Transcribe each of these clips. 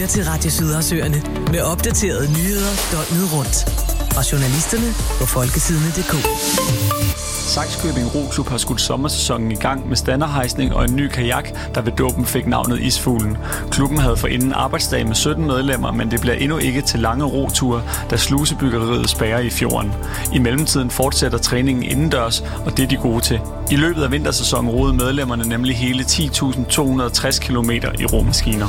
lytter til Radio Sydersøerne med opdaterede nyheder døgnet rundt. Fra journalisterne på folketidene.dk. Sakskøbing Roklub har skudt sommersæsonen i gang med standerhejsning og en ny kajak, der ved dåben fik navnet Isfuglen. Klubben havde forinden arbejdsdag med 17 medlemmer, men det bliver endnu ikke til lange roture, da slusebyggeriet spærrer i fjorden. I mellemtiden fortsætter træningen indendørs, og det er de gode til. I løbet af vintersæsonen roede medlemmerne nemlig hele 10.260 km i romaskiner.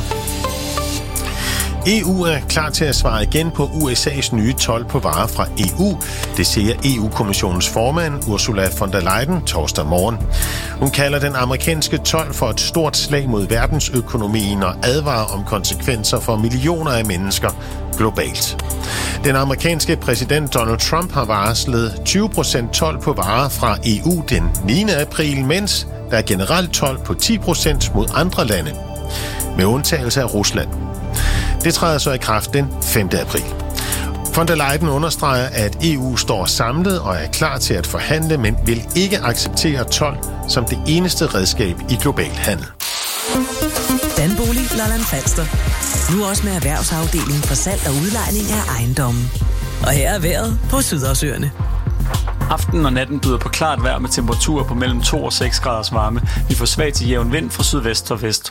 EU er klar til at svare igen på USA's nye told på varer fra EU. Det siger EU-kommissionens formand Ursula von der Leyen torsdag morgen. Hun kalder den amerikanske told for et stort slag mod verdensøkonomien og advarer om konsekvenser for millioner af mennesker globalt. Den amerikanske præsident Donald Trump har varslet 20% told på varer fra EU den 9. april, mens der er generelt told på 10% mod andre lande, med undtagelse af Rusland. Det træder så i kraft den 5. april. Von der Leyen understreger, at EU står samlet og er klar til at forhandle, men vil ikke acceptere told som det eneste redskab i global handel. Danbolig Lolland Falster. Nu også med erhvervsafdelingen for salg og udlejning af ejendommen. Og her er vejret på Sydersøerne. Aften og natten byder på klart vejr med temperaturer på mellem 2 og 6 graders varme. Vi får svag til jævn vind fra sydvest og vest.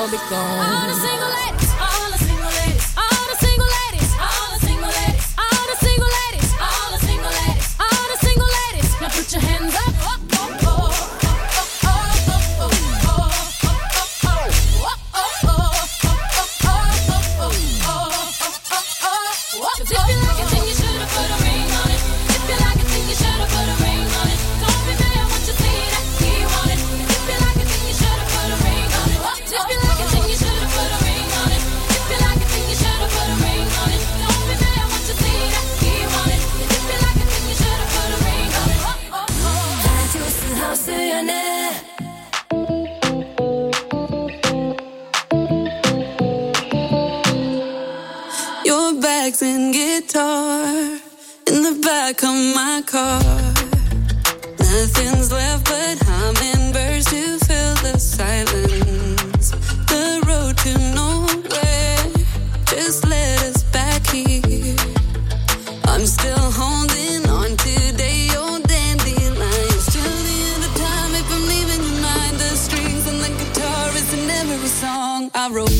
be gone. All the single ladies, all the single ladies, all the single ladies, all the single ladies, all the single ladies, all the single ladies, all the single ladies. Now put your hands up. Your bags and guitar in the back of my car. Nothing's left but hummingbirds to fill the silence. The road to nowhere just led us back here. I'm still holding on today, old dandelions. Till the end of time, if I'm leaving your mind, the strings and the guitar is in every song I wrote.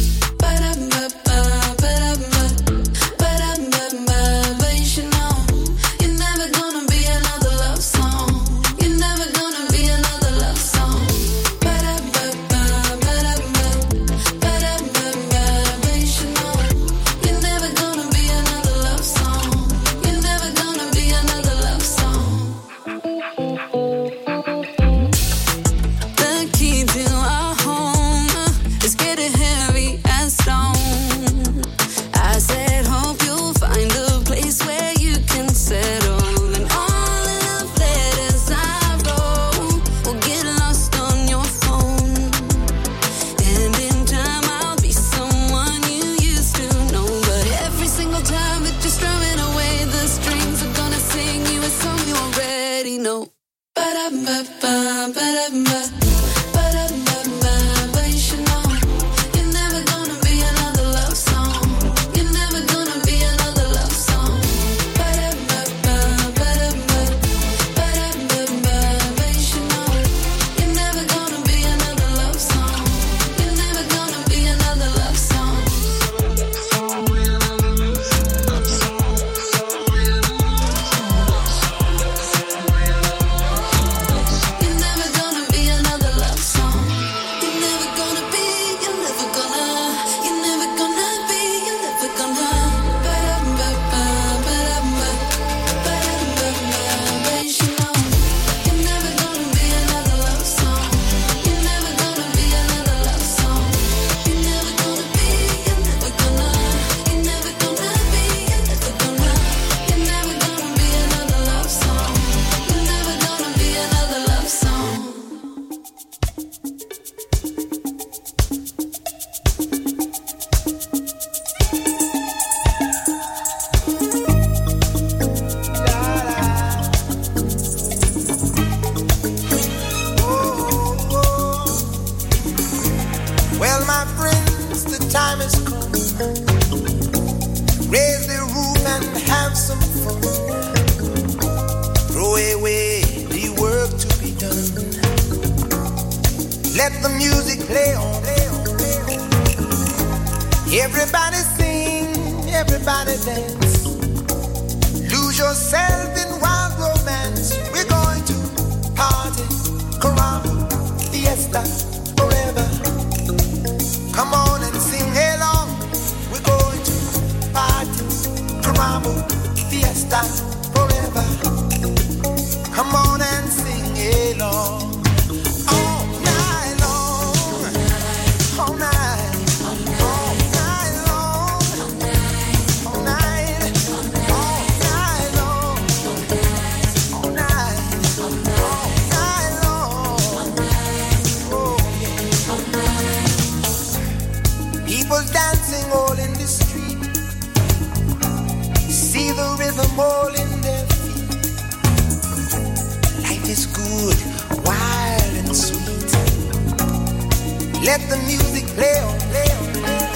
Let the music play on, play on, play on.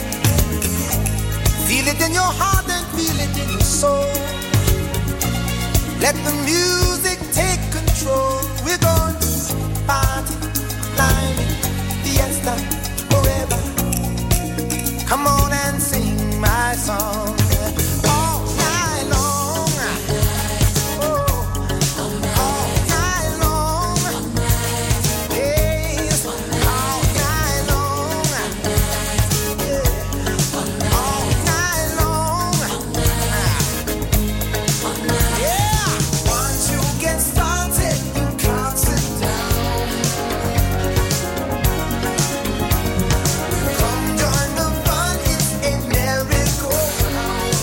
Feel it in your heart and feel it in your soul. Let the music take control. We're going to party, climbing, fiesta, forever. Come on and sing my song all night long. Oh, all night long. Yes, all night long. Yeah, all night long. Yeah, once you get started, you can't sit down. Come join the fun, it's a merry-go-round.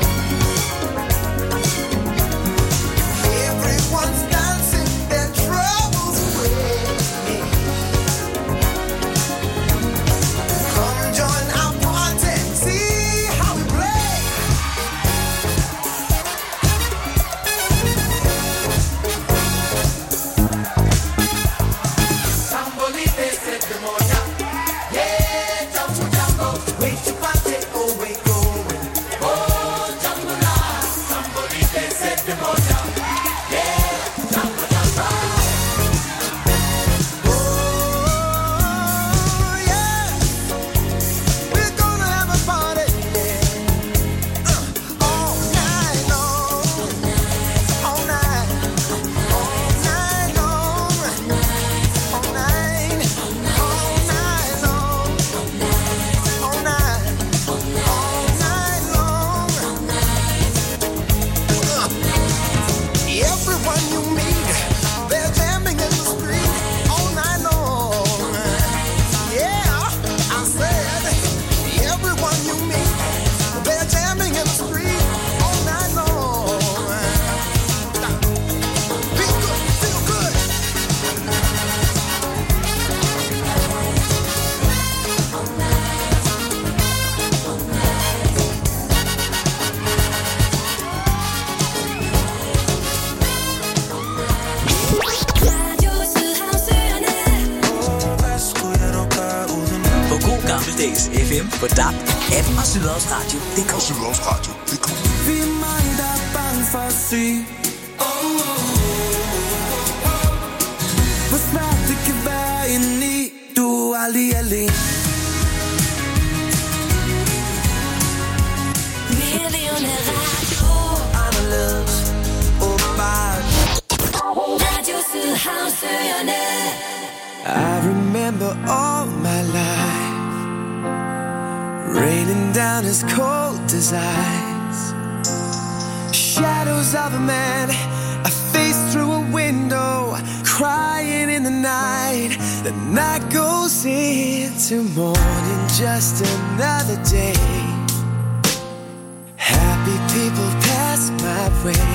Everyone's dancing, their troubles away. Come join our party, see how we play. Sambolite se demonia, yeah, jumbo jumbo, wait to party, oh wait going, oh jumbo la, sambolite se demonia, yeah, jumbo jumbo, oh yeah, we're gonna have a party, yeah, all night long, all night, all night long. All night, all night long, all night, all night long. Everyone you meet, they're jamming in the street all night long. Yeah, I said, everyone you meet, they're jamming in the street all night long. Feel good, feel good. På god gammeldags FM på DAB, app og Sydhavsradio.dk. Vi er mange, der er bange for at sige, hvor svært det kan være indeni. Du er aldrig alene. Anderledes, åbenbart. I remember all my life raining down as cold as ice. Shadows of a man, a face through a window, crying in the night. The night goes into morning, just another day. Happy people pass my way.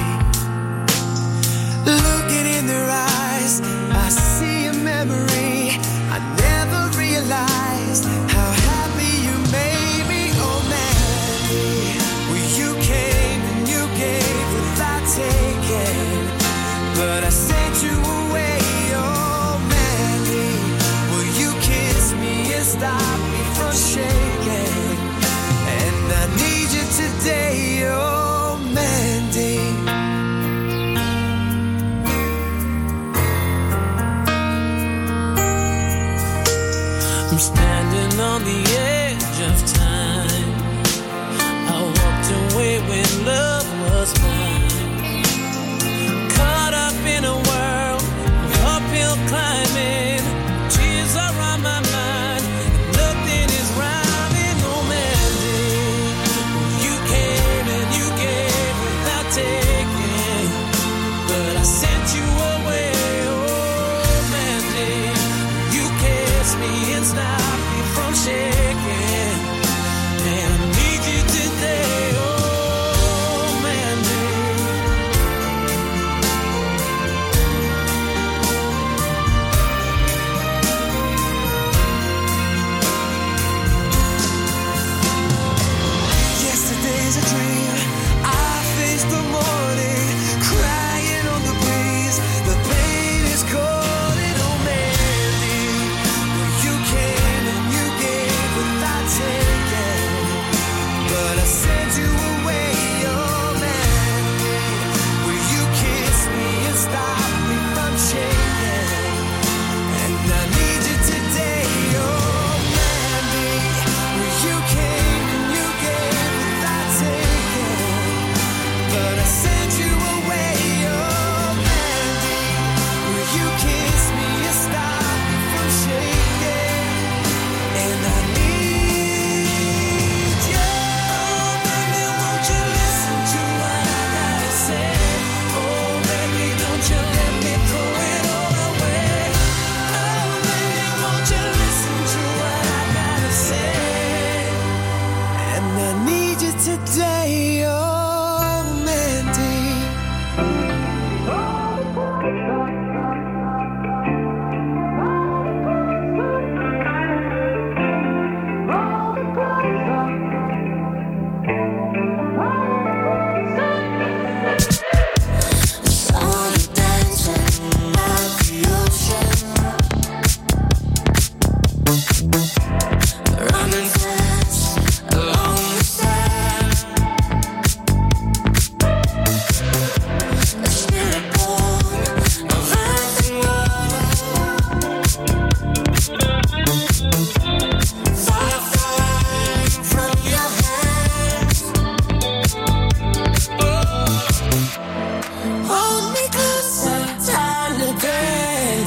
Looking in their eyes, I see a memory. I never realized how happy you made me. Oh Mandy, well you came and you gave without taking, but I sent you away. Oh Mandy, will you kiss me and stop me from shaking? And I need you today. Oh Mandy. I'm standing on the edge of time. I walked away when love was mine. Caught up in a world of uphill climbing. Tears are on my mind. Nothing is rhyming. Oh Mandy, you came and you gave without taking, but I sent you away. Oh Mandy, you kissed me and stopped me from shaking, and I need you today. Oh Mandy. Yesterday's a dream. I faced the morning, crying on the breeze. The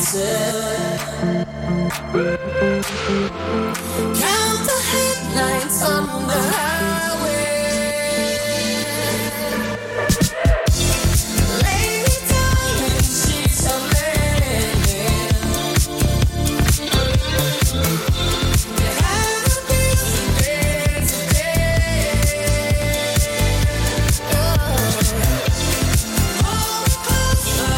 Count the headlights on the highway. Lay me down in sheets of linen. There had to be some days today. Hold me closer.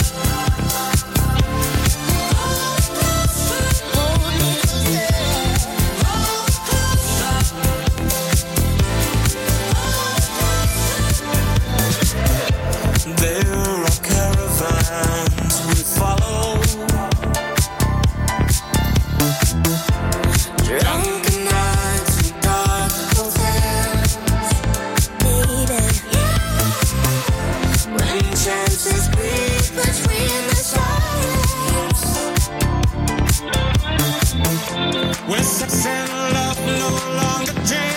There are caravans we follow, drunken nights and dark hotels, baby. When chances breathe between the silence, when sex and love no longer jam.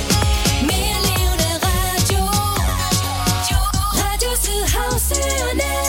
Radio Sydhavsøerne.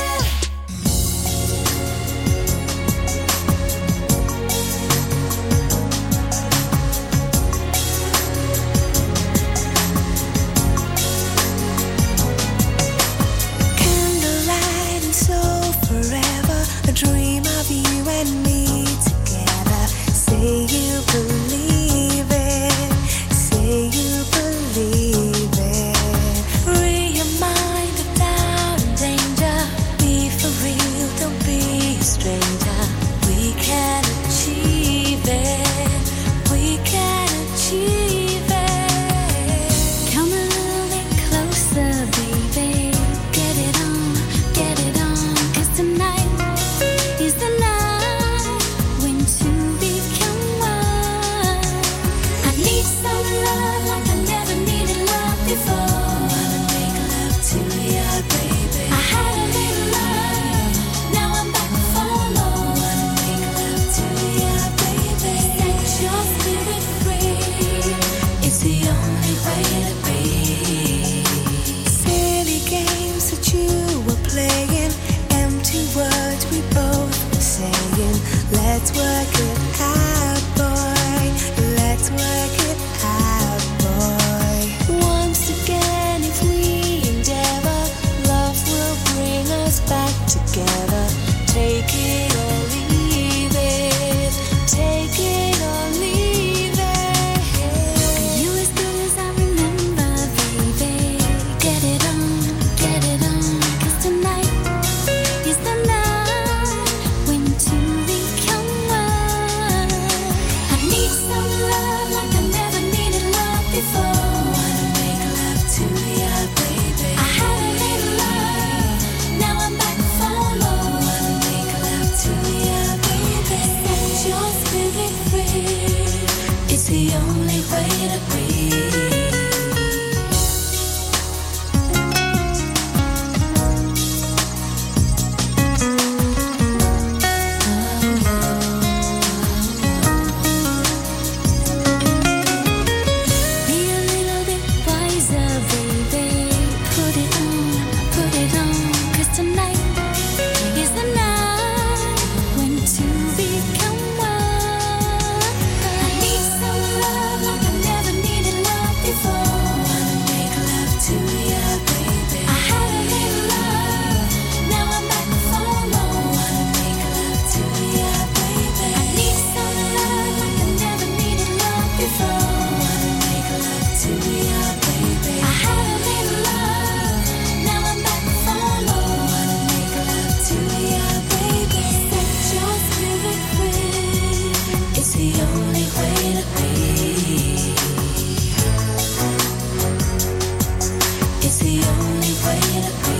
the only way to be.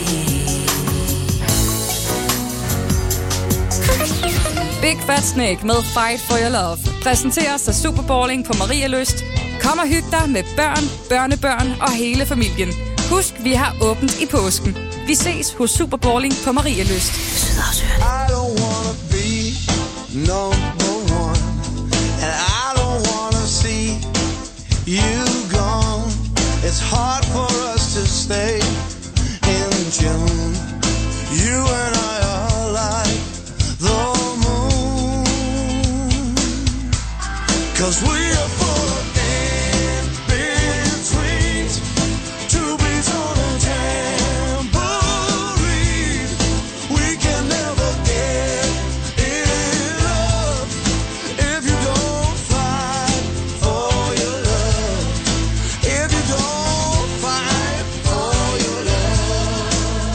Big Fat Snake med Fight for Your Love præsenteres af Superballing på Marielyst. Kom og hyg dig med børn, børnebørn og hele familien. Husk, vi har åbent i påsken. Vi ses hos Superballing på Marielyst. I don't wanna be number one, and I don't wanna see you gone. It's hard for us to stay in tune. You and I are like the moon, 'cause we are full of in-betweens, two beats on a tambourine. We can never get enough if you don't fight for your love. If you don't fight for your love.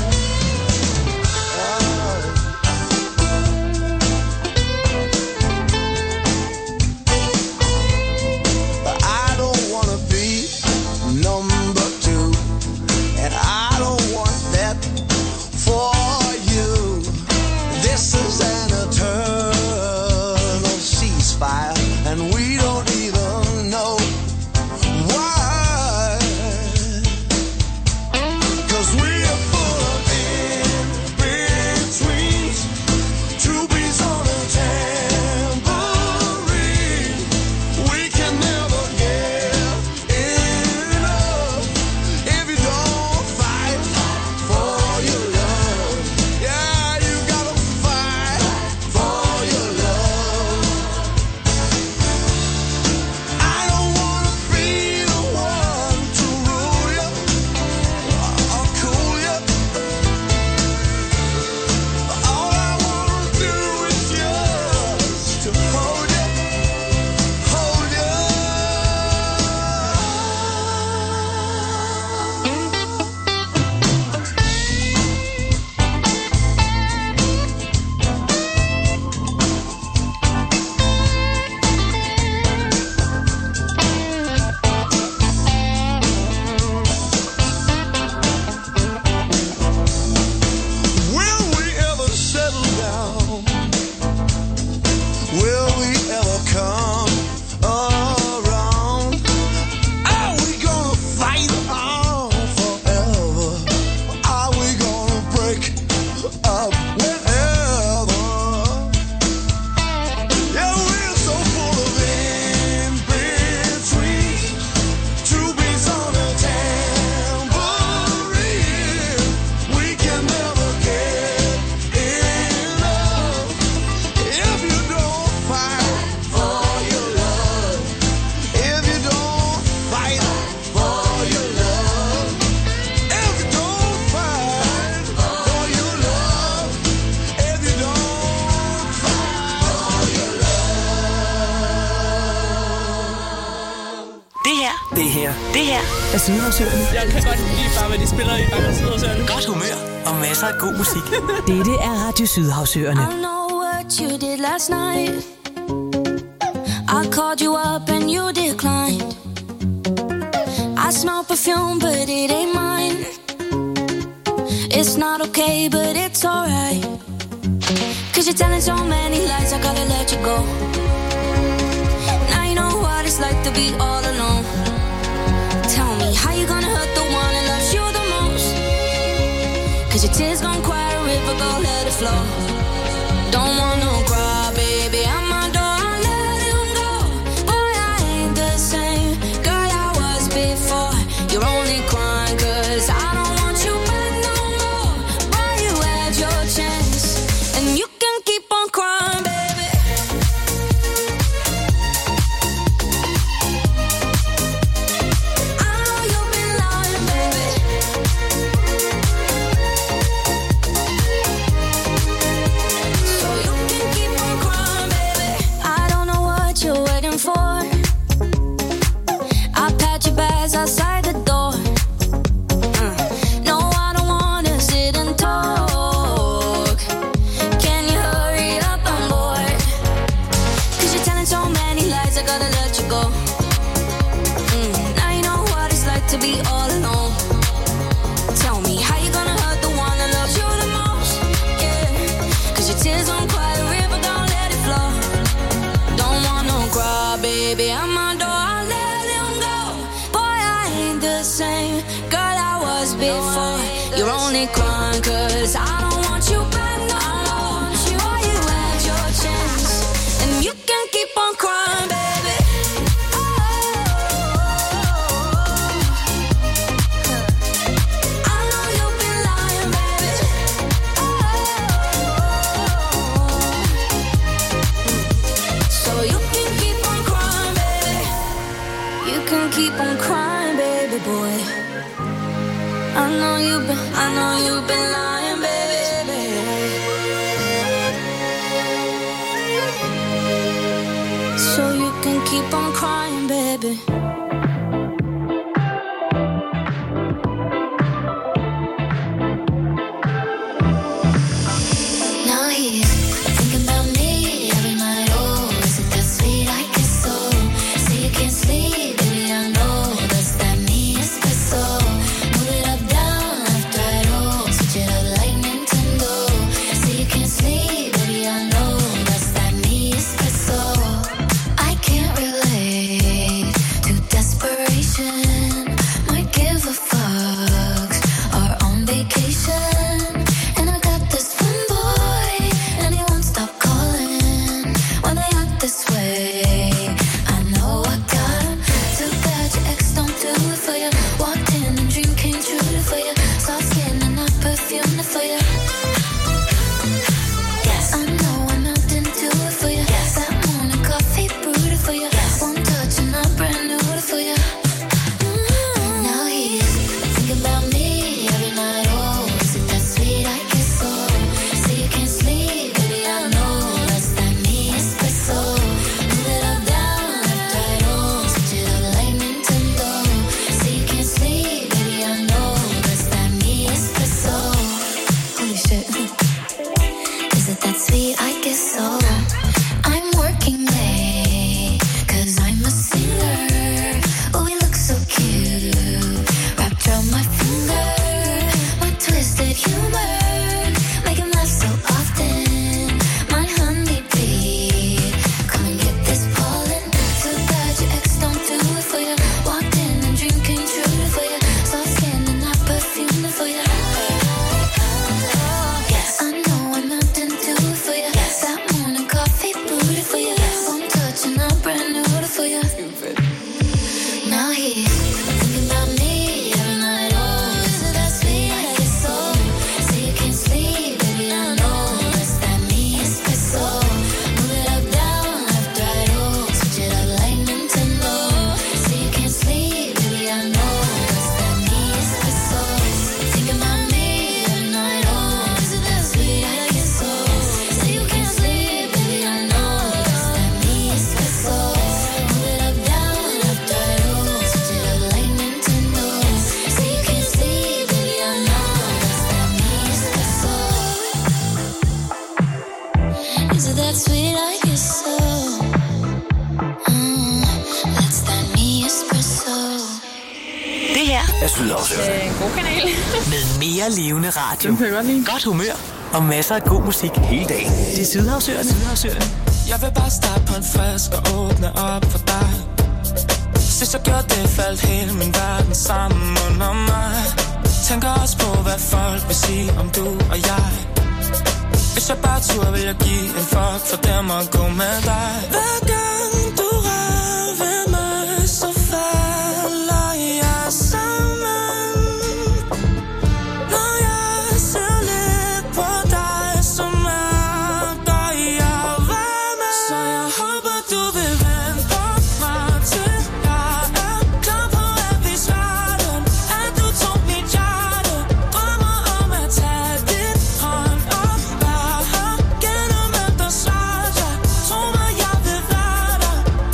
I don't wanna be number two, and I don't want that for you. This is an eternal ceasefire, and we don't even know why. 'Cause we are full of in-betweens, two beats on a tambourine. We can never get enough if you don't fight for your love. Yeah, you gotta fight for your love. I don't wanna be the one to rule you or cool you. All I wanna do is just to hold you, hold you. Will we ever settle down? Will we ever come around? Are we gonna fight on forever? Are we gonna break up whenever? Yeah, we're so full of in-between, two beats on a tambourine. We can never get enough if you don't fight for your love. If you don't fight for your love. If you don't fight for your love. If you don't fight for your love. Det her er Sydhavsøerne. Jeg kan godt lide bare, hvad de spiller i Sydhavsøerne. Godt humør og masser af god musik. Dette er Radio Sydhavsøerne. I know what you did last night. I called you up and you declined. I smell perfume, but it ain't mine. It's not okay, but it's alright. 'Cause you're telling so many lies, I gotta let you go. Now you know what it's like to be all alone. Tell me, how you gonna hurt the one that loves you the most? 'Cause your tears gon' quiet a river, go let it flow. Don't want no cry, baby, I'm my door, I let him go. Boy, I ain't the same girl I was before. You're only crying 'cause I don't want you back no more. Boy, you had your chance, and you can keep on crying, baby. I know you've been lying, baby. the same girl I was before. You're only crying 'cause I don't want you back. No, I don't want you. While you had your chance, and you can keep on crying, baby. I know you've been lying, baby. So you can keep on crying, baby. You can keep on crying, baby boy. I know you've been lying, baby. So you can keep on crying, baby. Now he's thinking about me every night. Oh, is it that sweet? I guess so. Say you can't sleep, baby. I know that's that me espresso. Move it up, down, left, right, oh. Switch it up like Nintendo. Say you can't sleep, baby. I know that's that me espresso. I can't relate to desperation. Might give a fuck. Are on vacation. And I got this one boy, and he won't stop calling when they act this way. I know I got him. Too bad your ex don't do it for you. Walked in and dream came true for you. Soft skin and not perfume for you. Yes, I know I melted into it for you. Yes, that morning coffee brewed it for you. Yes, one touch and I'm brand new for you. Now he's thinking about me every night. Oh, is it that sweet? I guess so. Say you can't sleep, baby. I know that's that me espresso. Move it up, down, left, right, oh. Switch it up like Nintendo. Say you can't sleep, baby. I know that's that me espresso. Holy shit. Is it that sweet? I guess so. I'm working late 'cause I'm a singer. Oh, we look so cute. Wrapped around my finger. My twisted humor. Make him laugh so often. My honeybee. Come and get this pollen. Too bad your ex don't do it for you. Walked in and dream came true for you. Soft skin and not perfume for you. Yes, I know I melted into it for you. That morning coffee brewed for you. One touch and I'm brand new for you. Now he's thinking about me every night. Oh, is it that sweet? I guess so. Say you can't sleep, baby. I know that's that me espresso. Move it up, down, left, right, oh. Switch it up like Nintendo. Say you can't sleep, baby. I know that's that me espresso. Thinking about me every night. Oh, is it that sweet? I guess so. Say you can't sleep, baby. I know that's that me espresso. Move it up, down, left, right, oh. Switch it up like Nintendo. Say you can't sleep, baby. I know that's that me espresso. Is it that sweet? I guess so. That's that me espresso. Det her Jeg synes også, En god kanal. med mere levende radio, Den kan jeg godt lide. godt humør og masser af god musik hele dagen. Det er Sydhavsøerne. Jeg vil bare starte på en frisk og åbne op for dig. Sidst jeg gjorde det, faldt hele min verden sammen under mig. Tænker også på, hvad folk vil sige om du og jeg. Hvis jeg bare turde, vil jeg give en fuck for dem at gå med dig. Hver gang du rører ved mig, så falder jeg sammen. Når jeg ser lidt på dig, så mærker jeg varme. Så jeg håber, du vil vente på mig til jeg er klar på at vise verden, at du tog mit hjerte. Drømmer om at tage dit hånd op, være her gennem eftersvar. Tro mig, jeg vil være der.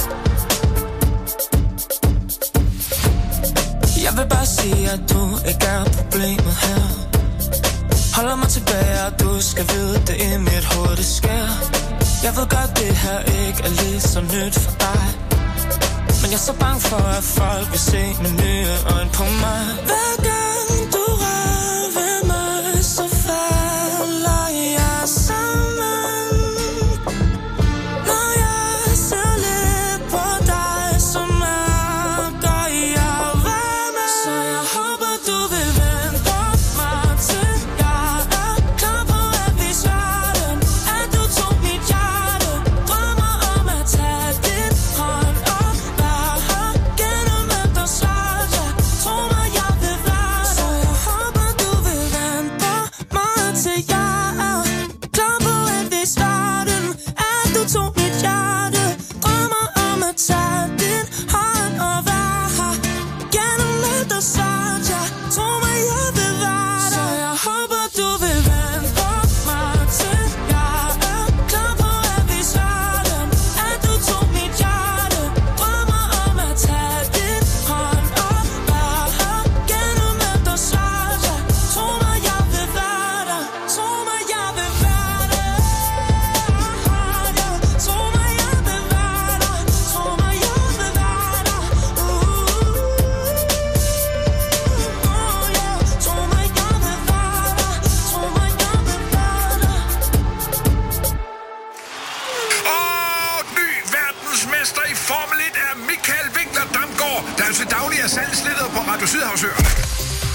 Jeg vil bare sige, at du ikke er problemet her. Holder mig tilbage, og du skal vide, det i mit hoved, det sker. Jeg ved godt, det her ikke er lige så nyt for dig. Men jeg er så bange for, at folk vil se med nye øjne på mig. Hver gang du rører ved mig, så falder jeg sammen. Når jeg ser lidt på dig, så mærker jeg varme. Så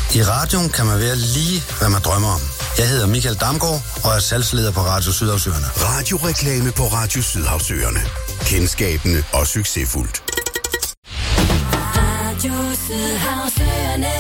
I radioen kan man være lige, hvad man drømmer om. Jeg hedder Michael Damgaard og er salgsleder på Radio Sydhavsøerne. Radioreklame på Radio Sydhavsøerne. Kendskabende og succesfuldt. Radio Sydhavsøerne.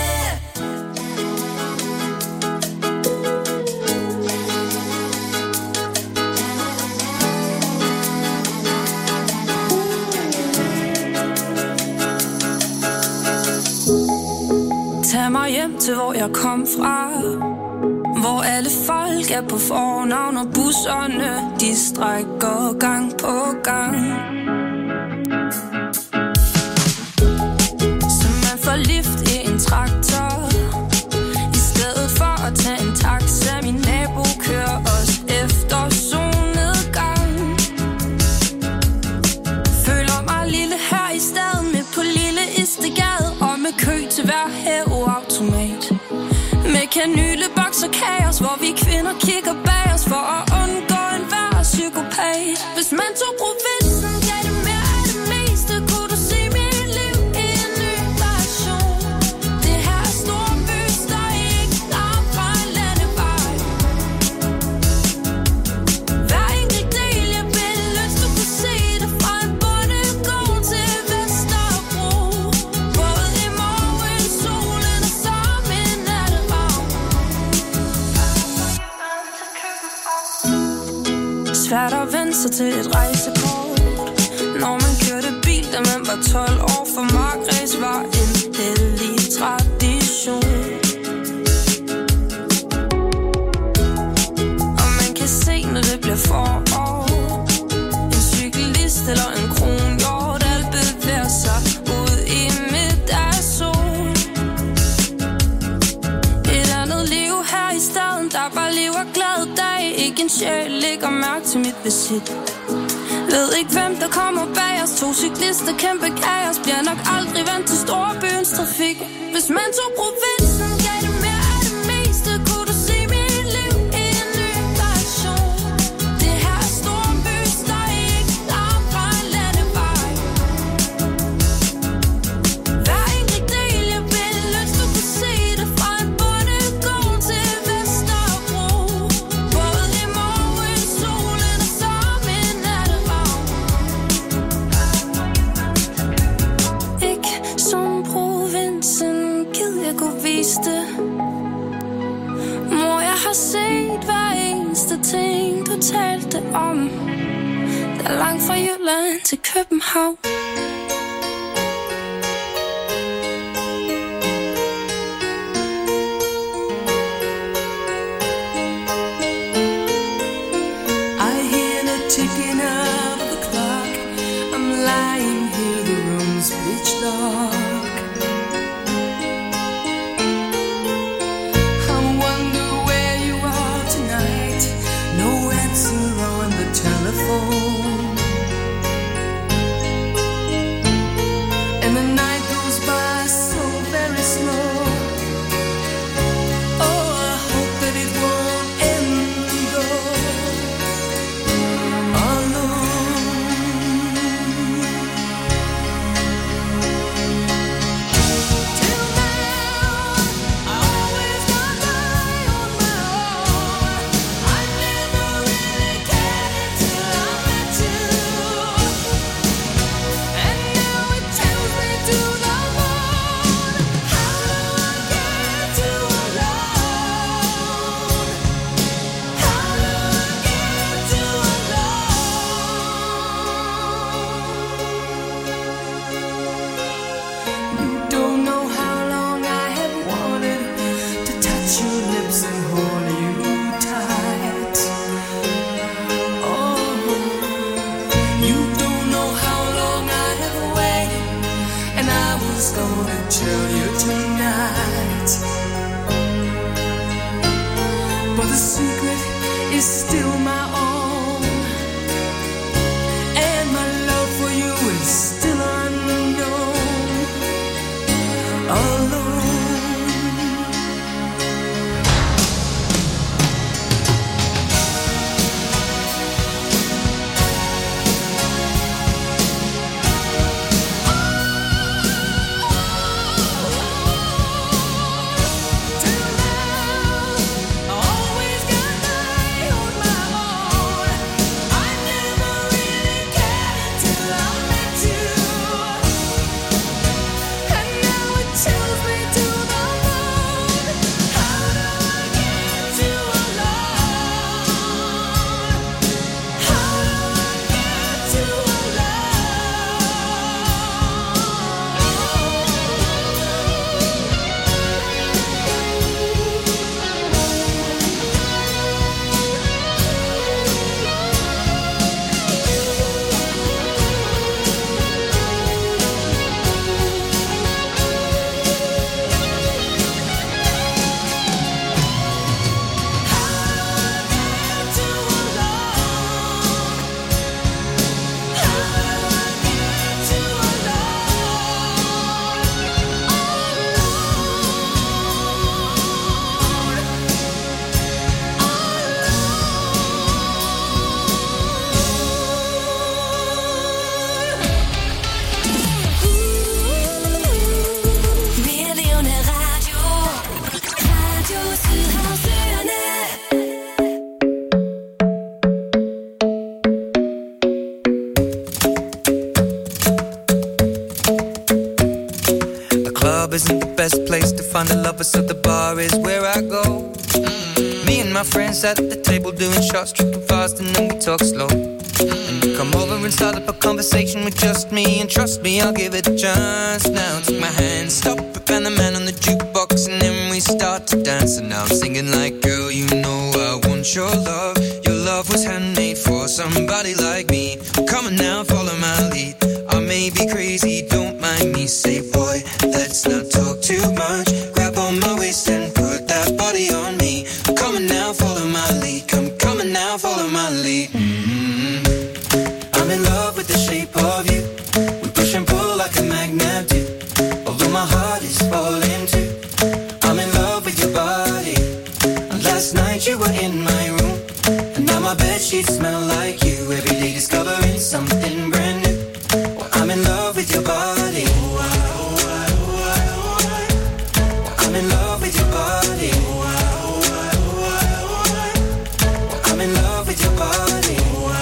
Tag mig hjem til, hvor jeg kom fra, hvor alle folk er på fornavn, og busserne, de strækker gang på gang. Så man får lift i en traktor, i stedet for at tage en taxa. Min nabo kører os efter solnedgang. Føler mig lille her i staden, med på lille Istegade, og med kø til hver hæveautomat. Med kanyleboks og kaos, hvor vi kvinder kigger bag os for at undgå enhver psykopat. Hvis man tog provinsen, gav det mere af det meste, kunne du se mit liv i en ny version. Det her er storby, der ikke er fra en landevej. Hver enkelt del, jeg ville lyst, du kunne se det fra en bondegård til Vesterbro. Både i morgen, solen og sammen natteravn. Svært at vende sig til et rejsekort, når man kørte bil, da man var 12 år. For markræs var en hellig tradition. Og man kan se, når det bliver forår, en cyklist eller en kronhjort, alt bevæger sig ud i middagssol. Et andet liv her i staden, der bare lever glad dag. Ikke en sjæl lægger mærke til mit visit. Ved ikke hvem der kommer bag os. To cyklister, kæmpe kaos. Bliver nok aldrig vant til storbyens trafik. Hvis man tog provinsen, gav det mere af det meste, kunne du se mit liv i en ny version. Det her er storby, der ikke er fra en landevej. Hver enkelt del, jeg ville lyst, du kunne se det fra en bondegård til Vesterbro. Både i morgen, solen og sammen natteravn. Ikke som provinsen, gid jeg kunne vise det. Mor, jeg har set hver eneste ting, du talte om. Der er langt fra Jylland til København. I hear the ticking of the clock. I'm lying here, the room's pitch dark. I wonder where you are tonight. No answer on the telephone. the bar is where I go. Me and my friends at the table doing shots, tripping fast, and then we talk slow. And you come over and start up a conversation with just me, and trust me, I'll give it a chance. Now take my hand, stop it, and the man on the jukebox, and then we start to dance. And now I'm singing like, girl, you know I want your love. Your love was handmade for somebody like me. Come on now, follow my lead. I may be crazy, don't mind me. Say, boy, let's not talk too much. Grab on my waist and put that body on me. Come on now, follow my lead. Come on now, follow my lead. I'm in love with the shape of you. We push and pull like a magnet do. Although my heart is falling too. I'm in love with your body. And last night you were in my room, and now my bedsheets smell like you. Every day discovering something brand new. Well, I'm in love with your body. I'm in love with your body. I'm in love with your body.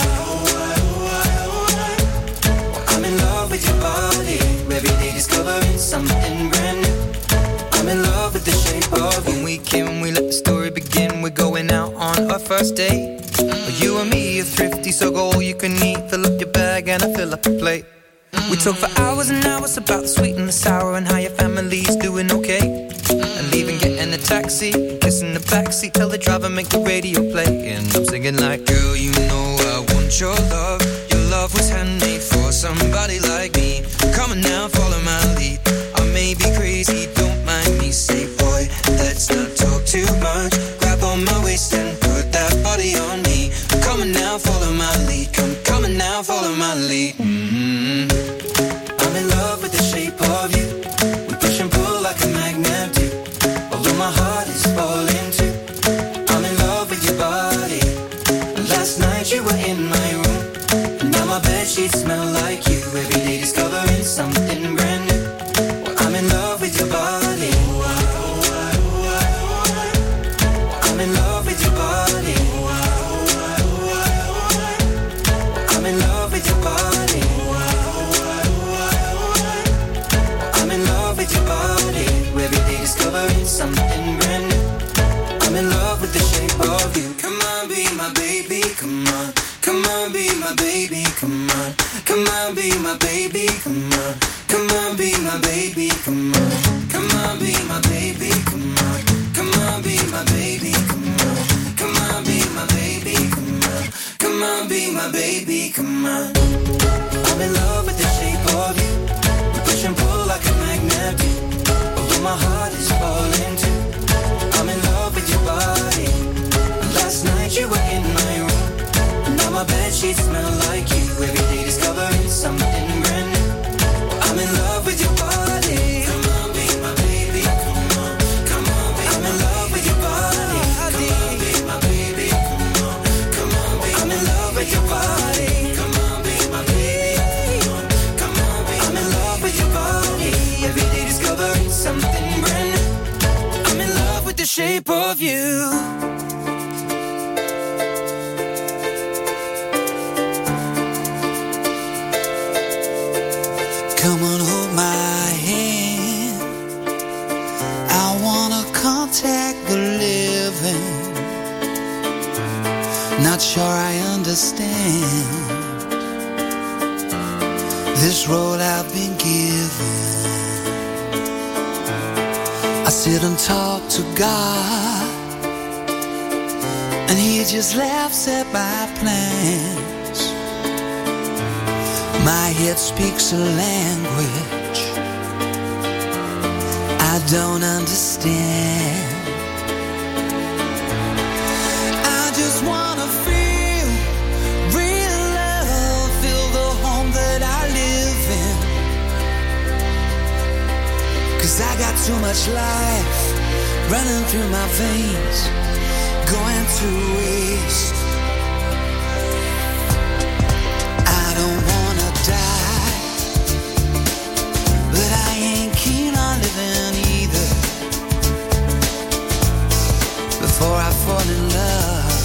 I'm in love with your body. Every day discovering something brand new. I'm in love with the shape of you. When we came, we let the story begin. We're going out on our first date. You and me are thrifty, so go all you can eat. Fill up your bag and I fill up the plate. We talk for hours and hours about the sweet and the sour, and how your family's doing okay. And leaving, getting a taxi, kissing the backseat, tell the driver make the radio play. And I'm singing like, girl, you know I want your love. Your love was handmade for somebody like me. Come on now, follow my lead. I may be crazy, don't mind me. Say, boy, let's not talk too much. Grab on my waist and put that body on me. Come on now, follow my lead. Come on now, follow my lead. I'm in love with the shape of you. We push and pull like a magnet do. Although my heart is falling too. I'm in love with your body. Last night you were in my room, and now my bedsheets smell like you. Every day discovering something brand new. Well, I'm in love with your body. I'm in love with your body. I'm in love with your body. I'm in love with your body. Every day discovering something brand new. I'm in love with the shape of you. Come on, be my baby, come on. Come on, be my baby, come on. Come on, be my baby, come on. Come on, be my baby, come on. Come on, be my baby, come on. Come on, be my baby, come on. Come on, be my baby, come on. Come on, be my baby, come on. I'm in love with the shape of you. We push and pull like a magnet do. Although my heart is falling too. I'm in love with your body. Last night you were in my room, and now my bedsheets smell like you. Every day discovering something brand new. I'm in love with your body. Come on, be my baby. Come on, come on, be I'm in love with your body. Come on, be my baby. Come on, come on, be I'm in love with your body. Come on, be my baby. Come on, be I'm in love with your body. Every day discovering something brand new. I'm in love with the shape of you. Come on, hold my hand. I wanna contact the living. Not sure I understand this road I've been given. I sit and talk to God, and He just laughs at my plans. My head speaks a language I don't understand. I just wanna feel real love, feel the home that I live in. 'Cause I got too much life running through my veins, going to waste. I don't wanna die, but I ain't keen on living either. Before I fall in love,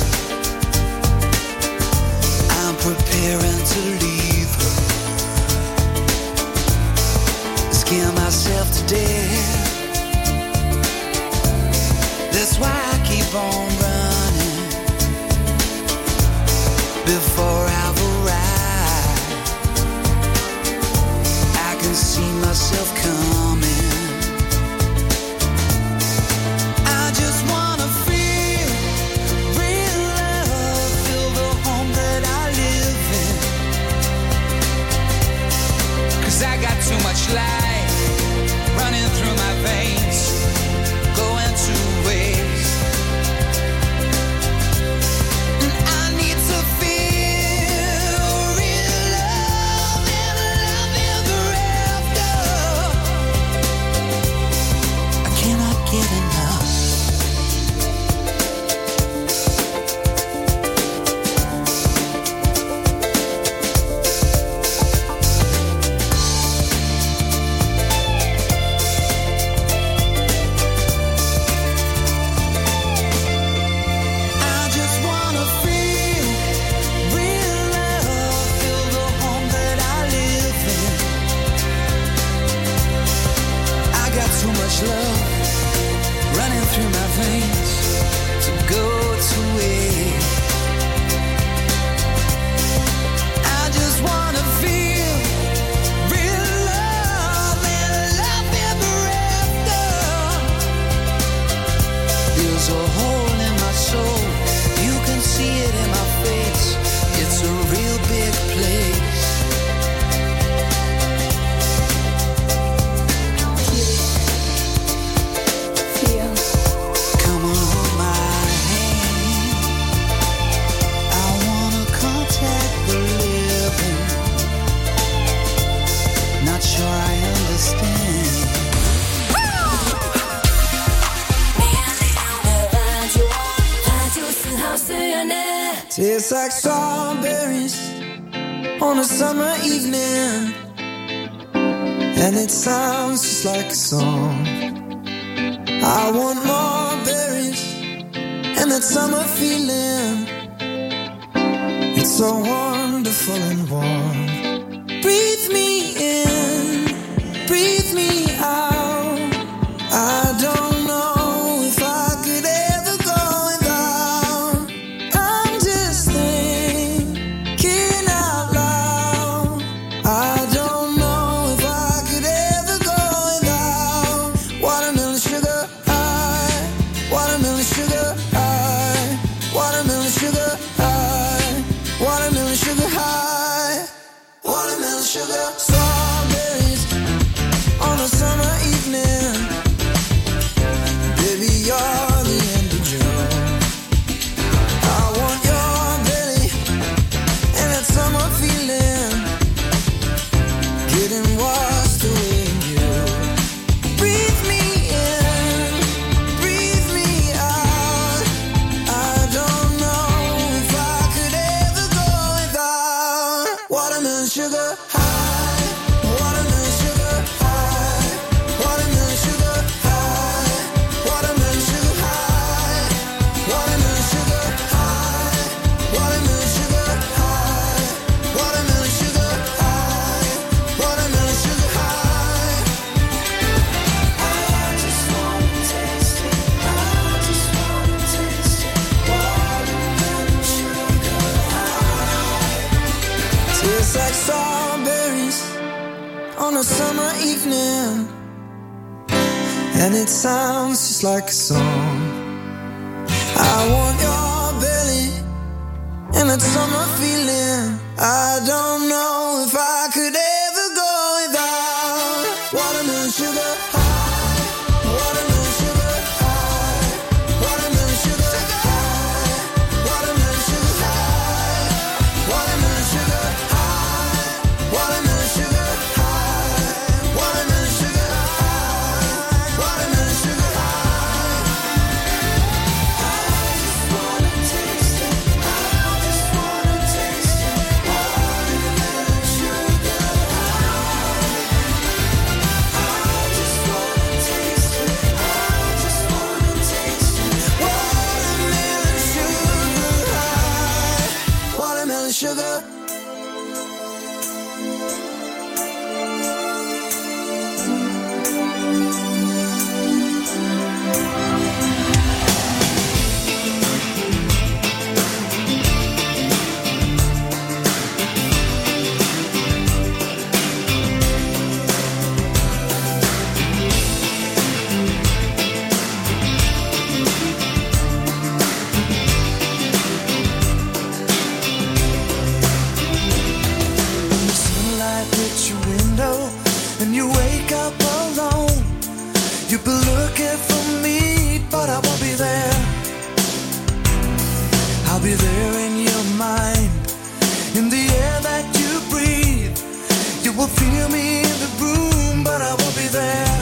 I'm preparing to leave her. Scare myself to death, There's a hole in my soul. You can see it in my face. It's a real big place. Come on, hold my hand. I wanna contact the living. Not sure I understand. Tastes like strawberries on a summer evening, and it sounds just like a song. I want more berries and that summer feeling. It's so wonderful and warm. Breathe me in, breathe me out. I don't know if I could ever go without. I'm just thinking out loud. I don't know if I could ever go without watermelon sugar high, watermelon sugar high, watermelon sugar high, watermelon sugar high, watermelon sugar. Strawberries on a summer evening. Baby, you're the end of June. I want your belly and that summer feeling, getting washed away in you. Breathe me in, breathe me out. I don't know if I could ever go without watermelon sugar high, watermelon sugar high, watermelon sugar high, watermelon sugar high, watermelon sugar high, watermelon sugar high, watermelon sugar high, watermelon sugar high. I just wanna taste it. I just wanna taste it. Watermelon sugar high. Tastes like strawberries on a summer evening, and it sounds just like a song. I want your belly and that summer feeling. I don't know if I could ever go without watermelon sugar high, watermelon sugar high, watermelon sugar high, watermelon sugar high, watermelon sugar high, watermelon sugar high, watermelon sugar high, watermelon sugar high. I just wanna taste it. I just wanna taste it. Watermelon sugar high. I just wanna taste it. I just wanna taste it. Watermelon sugar high. Watermelon sugar. Sunlight hits your window and you wake up alone. You've been looking for me, but I won't be there. I'll be there in your mind, in the air that you breathe. You will feel me in the room, but I won't be there.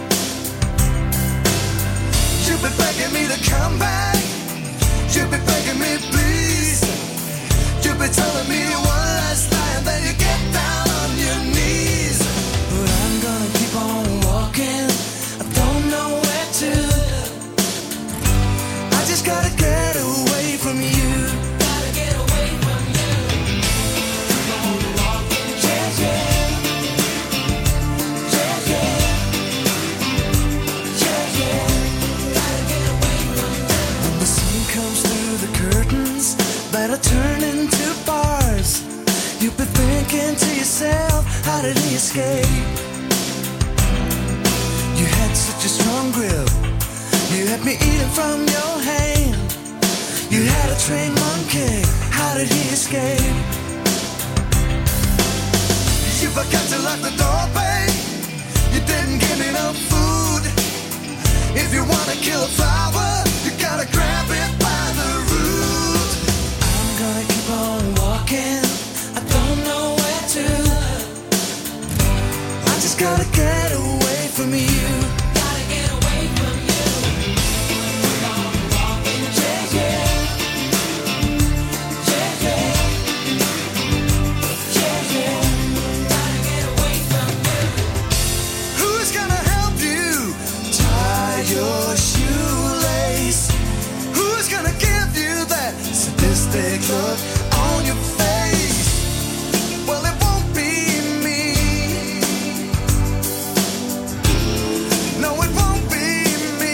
You've been begging me to come back. You've been begging me, please. You've been telling me one last lie, and then you get down on your knees. But I'm gonna keep on walking. I don't know where to. I just gotta get away from you. Gotta get away from you. Keep on walking. Yeah, yeah. Yeah, yeah. Yeah, yeah. Gotta get away from you. When the sun comes through the curtains that are turned into bars, you've been thinking to yourself, how did he escape? You had such a strong grip. You had me eating from your trained monkey, how did he escape? You forgot to lock the door, babe. You didn't give me no food. If you wanna kill a flower, you gotta grab it by the root. I'm gonna keep on walking, I don't know where to. I just gotta get away from you. Gotta get away from you. Keep on walking, yeah, yeah. Yeah, yeah. Yeah, yeah. Gotta get away from you. Who's gonna help you tie your shoelace? Who's gonna give you that sadistic look on your face? Well, it won't be me. No, it won't be me.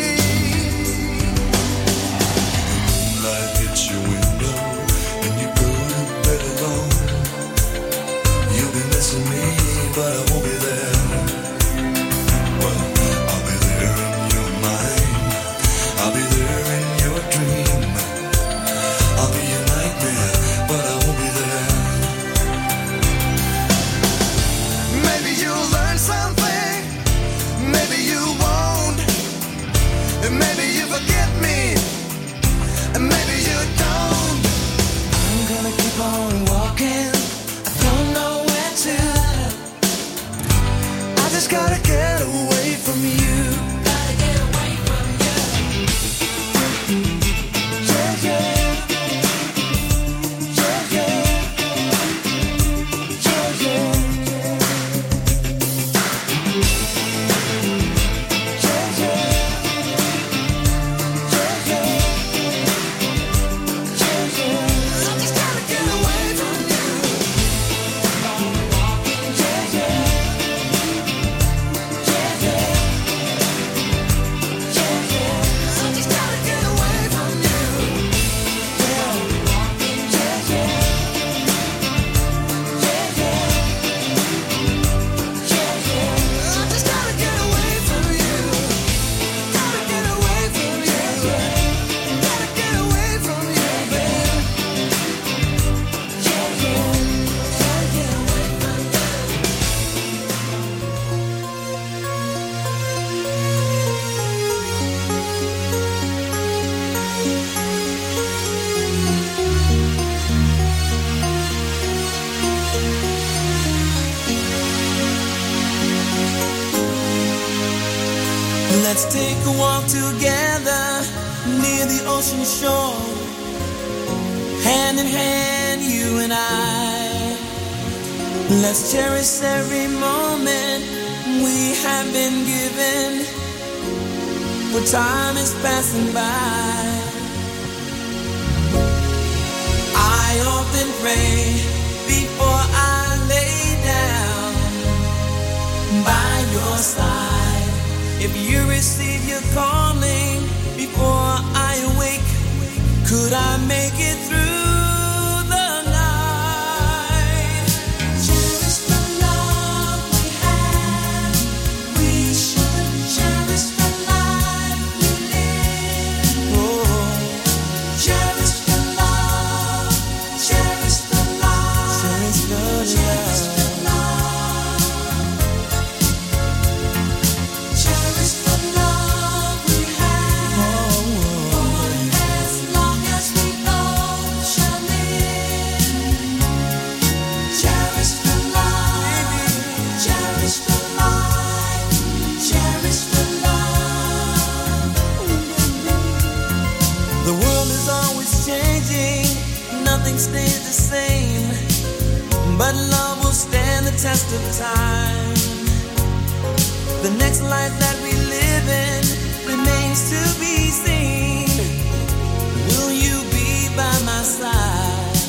Moonlight hits your window and you go to bed alone. You'll be missing me, but I won't be there. Well, I'll be there in your mind. I'll be there in your dream. I'll be your nightmare, but I won't be there. Maybe you'll learn something, maybe you won't. And maybe you forget me, and maybe you don't. I'm gonna keep on walking, I don't know where to. I just gotta get away from you. Gotta get away from you. Yeah, yeah. Yeah, yeah. Yeah, yeah. Let's take a walk together near the ocean shore. Hand in hand, you and I. Let's cherish every moment we have been given, for time is passing by. I often pray before I lay down by your side. If you receive your calling before I awake, could I make it through the night? Cherish the love we have. We should cherish the life we live. Oh, cherish the love. Cherish the love. Cherish the love. Cherish the love. Cherish the love we have. For as long as we both shall live. Cherish the love. Cherish the life. Cherish the love. The world is always changing. Nothing stays the same. But love will stand the test of time. The next life that we live in remains to be seen. Will you be by my side?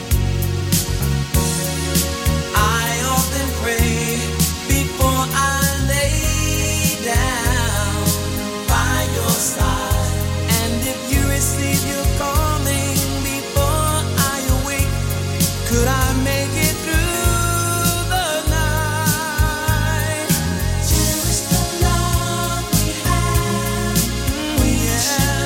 I often pray before I lay down by your side. And if you receive your calling before I awake, could I make it through the night? Cherish the love we have. We have.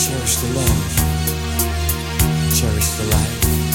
Cherish the love. Cherish the life.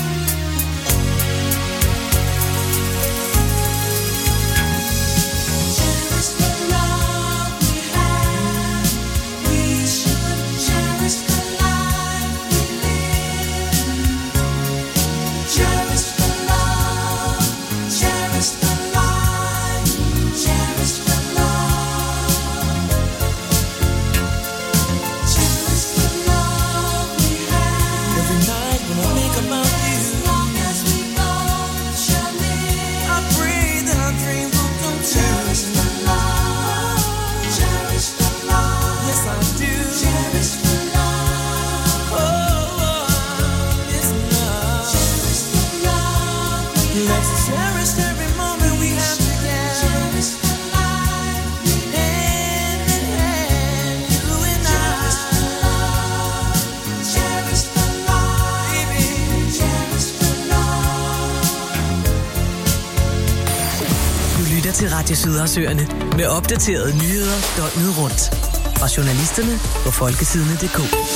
Til Radio Sydhavsøerne med opdaterede nyheder døgnet rundt. Fra journalisterne på folketidene.dk.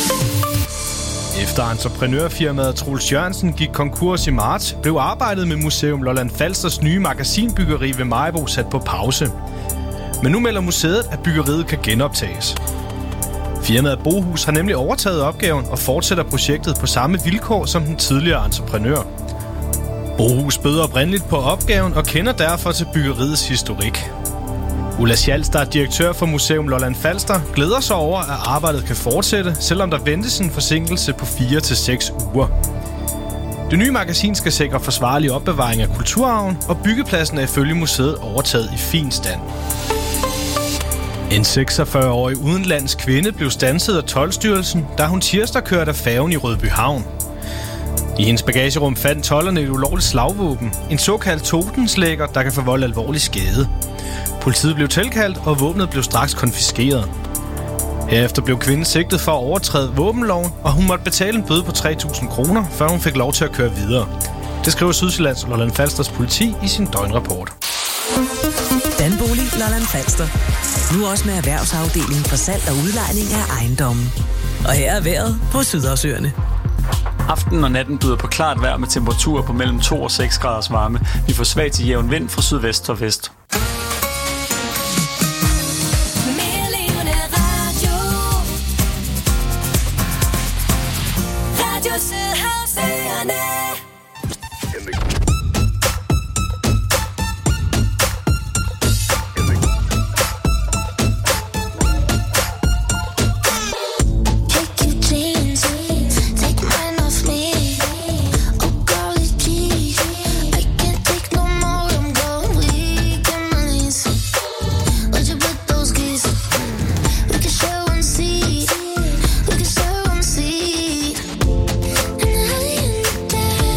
Efter entreprenørfirmaet Troels Jørgensen gik konkurs i marts, blev arbejdet med Museum Lolland Falsters nye magasinbyggeri ved Maribo sat på pause. Men nu melder museet, at byggeriet kan genoptages. Firmaet Bohus har nemlig overtaget opgaven og fortsætter projektet på samme vilkår som den tidligere entreprenør. Bohus bød oprindeligt på opgaven og kender derfor til byggeriets historik. Ulla Schals, der er direktør for Museum Lolland Falster, glæder sig over, at arbejdet kan fortsætte, selvom der ventes en forsinkelse på 4 til 6 uger. Det nye magasin skal sikre forsvarlig opbevaring af kulturarven, og byggepladsen er ifølge museet overtaget i fin stand. En 46-årig udenlandsk kvinde blev standset af Toldstyrelsen, da hun tirsdag kørte af færgen i Rødbyhavn. I hendes bagagerum fandt tolderne et ulovligt slagvåben, en såkaldt totenslægger, der kan forvolde alvorlig skade. Politiet blev tilkaldt, og våbnet blev straks konfiskeret. Herefter blev kvinden sigtet for at overtræde våbenloven, og hun måtte betale en bøde på 3.000 kroner, før hun fik lov til at køre videre. Det skriver Sydsjællands og Lolland Falsters politi i sin døgnrapport. Danbolig Lolland Falster. Nu også med erhvervsafdeling for salg og udlejning af ejendommen. Og her er vejret på Sydhavsøerne. Aften og natten byder på klart vejr med temperaturer på mellem 2 og 6 graders varme. Vi får svag til jævn vind fra sydvest og vest. Yeah.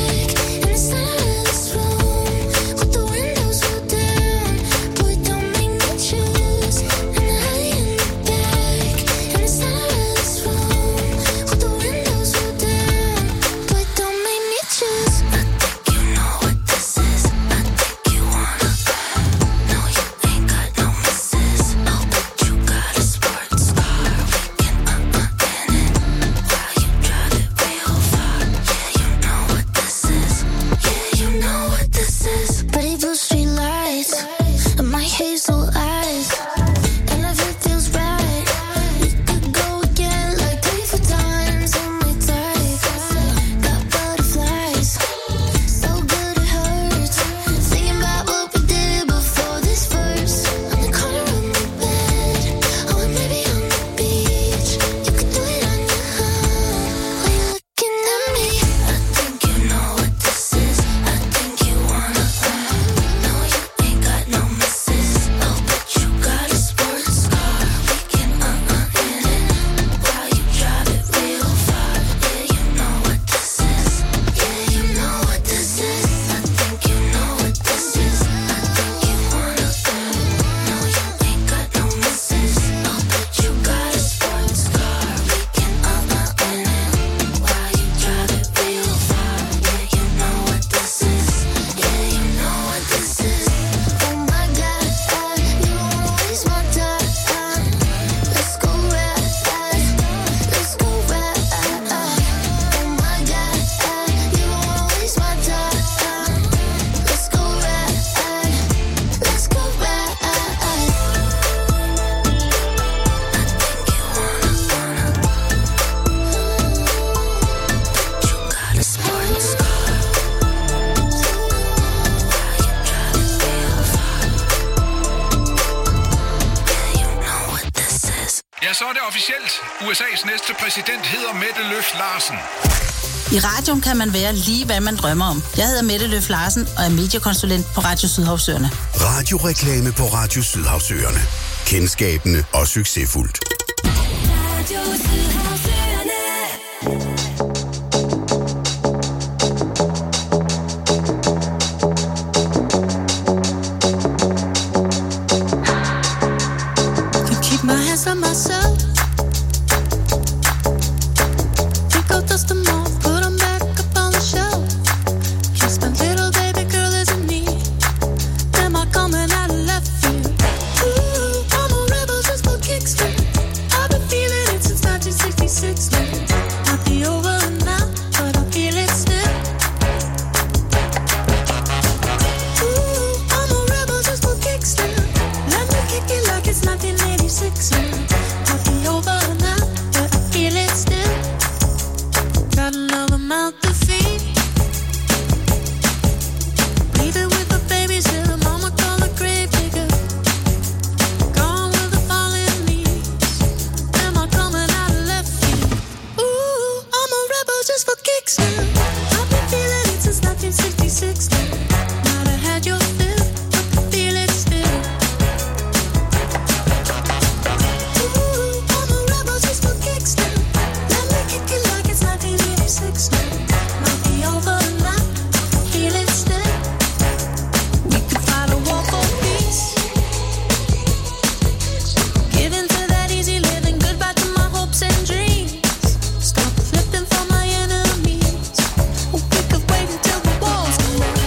officielt. USA's næste præsident hedder Mette Løf Larsen. I radioen kan man være lige, hvad man drømmer om. Jeg hedder Mette Løf Larsen og er mediekonsulent på Radio Sydhavsøerne. Radioreklame på Radio Sydhavsøerne. Kendskabende og succesfuldt. Radio Sydhavsøerne. Can keep my hands on myself. Pick up, dust them off, put them back up on the shelf. Kiss my little baby girl, isn't me? Am I coming out of left field? Ooh, I'm a rebel just for kicks. I've been feeling it since 1966. Might be over now, but I feel it still. Ooh, I'm a rebel just for kicks. Let me kick it like it's 1986. Might be over now, but I feel it still. Got another mouth to feed. Leaving with the babies till mama call a grave digger. Gone with the fallen leaves. Am I coming out of left field? Ooh, I'm a rebel just for kicks now. I've been feeling it since 1966 now. Might have had your fill, but I feel it still. Ooh, I'm a rebel just for kicks now. Let me kick it like it's 1986 now. Might be over now, I feel it still. We could fight a war for peace. Give in to that easy living, goodbye to my hopes and dreams. Stop flipping for my enemies. Oh, we could wait until the walls come down.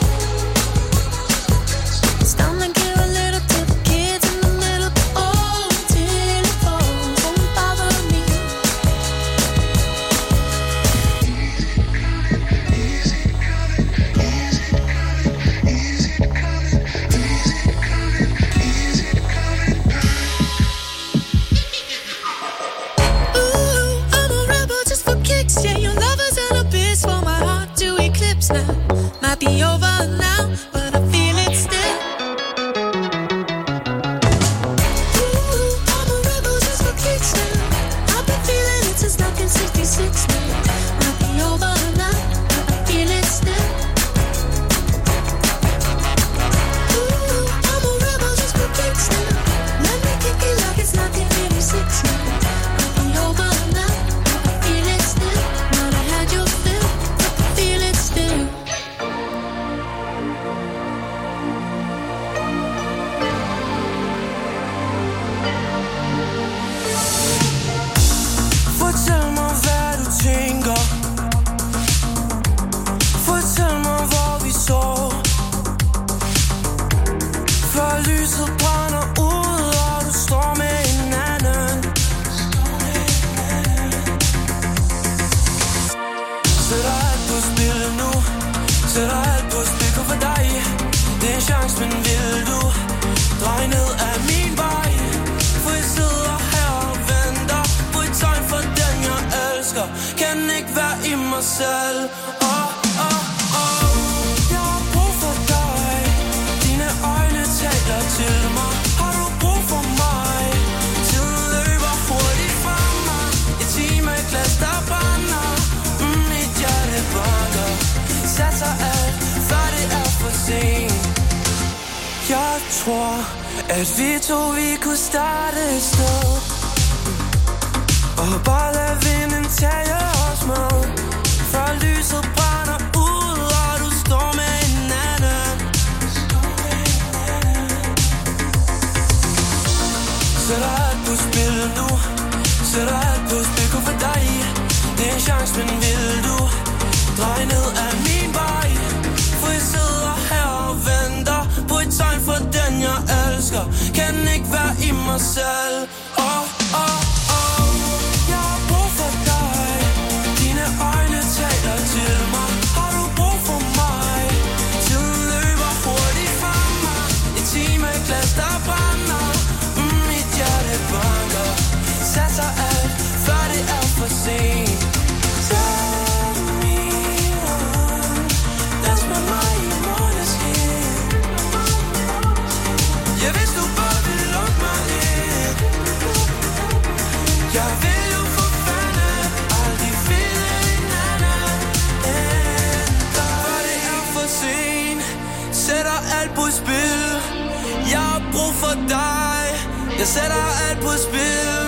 It's time to give a little to the kids in the middle. Oh, till it falls, won't bother me. Ooh, I'm a rebel just for kicks. Yeah, your lovers and a bitch for my heart to eclipse now. Might be over now, but I feel it still. Ooh, I'm a rebel just for kicks now. I've been feeling it since 1966 now. Might be over now, but I feel it still. Ooh, I'm a rebel just for kicks now. Let me kick it like it's 1986 now. Might be over now, but I feel it still. Might have had your fill, but I feel it still. Fortæl mig, hvad du tænker. Fortæl mig, hvor vi står. Før lyset brænder ud, og du står med en anden. Sætter alt på spil nu. Sætter alt på spil kun for dig. Det er en chance, men vil du dreje ned af min vej? For jeg sidder her og venter på et tegn for den jeg elsker. Kan ikke være i mig selv. Jeg har brug for dig. Dine øjne taler til mig. Har du brug for mig? Tiden løber hurtigt fra mig. Et timeglas der brænder. Mit hjerte banker. Satser alt, før det er for sent. Jeg tror, at vi to vi kunne starte et sted. Og bare lad vinden tage os med. Før lyset brænder ud, og du står med en anden. Sætter alt på spil nu. Sætter alt på spil kun for dig. Det er en chance, men vil du dreje ned af min vej? For jeg sidder her og venter på et tegn for den jeg elsker. Kan ikke være i mig selv. Jeg har brug for dig. Dine øjne taler til mig. Har du brug for mig? Tiden løber hurtigt fra mig. Et timeglas der brænder. Mit hjerte banker. Satser alt, før det er for sent. Tell me one. Dans med mig i måneskin. Jeg vidste du bare ville lukke mig ind. Jeg sætter alt på spil